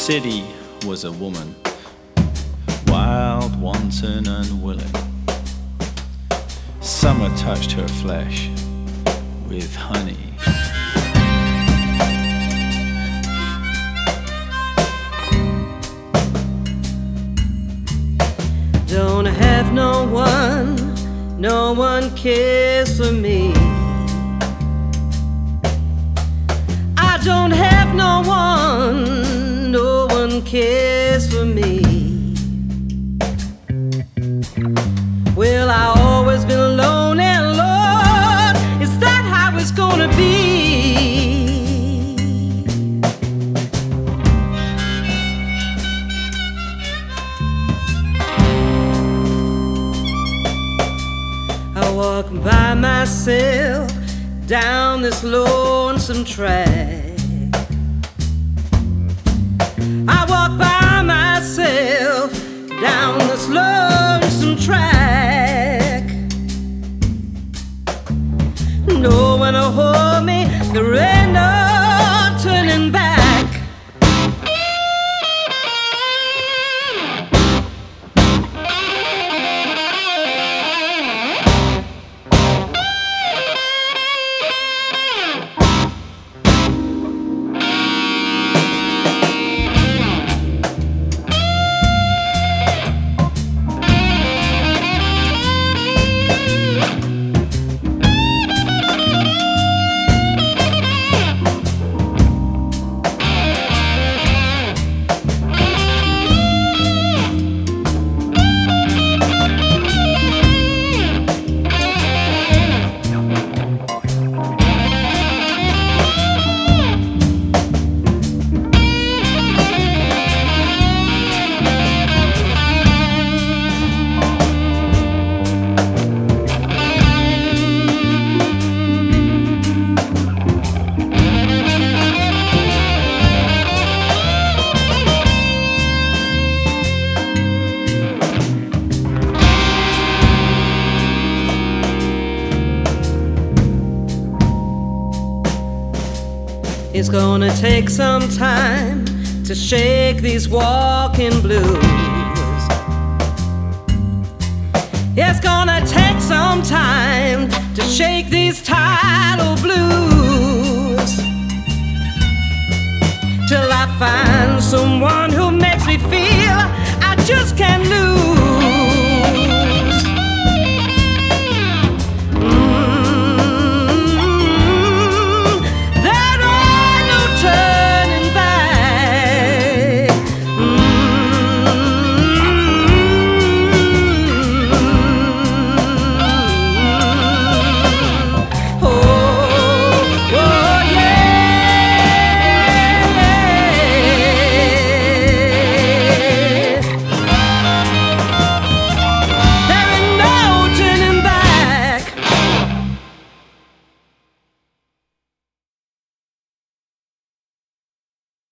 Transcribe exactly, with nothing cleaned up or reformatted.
city was a woman, wild, wanton, unwilling. Summer touched her flesh with honey. Don't have no one, no one cares for me. I don't have no one, no one cares for me. Well, I always been alone, and Lord, is that how it's gonna be? I walk by myself down this lonesome track. I walk by myself down this lonesome track. No one to hold me, there ain't no turning back. It's gonna take some time to shake these walking blues. It's gonna take some time to shake these ties.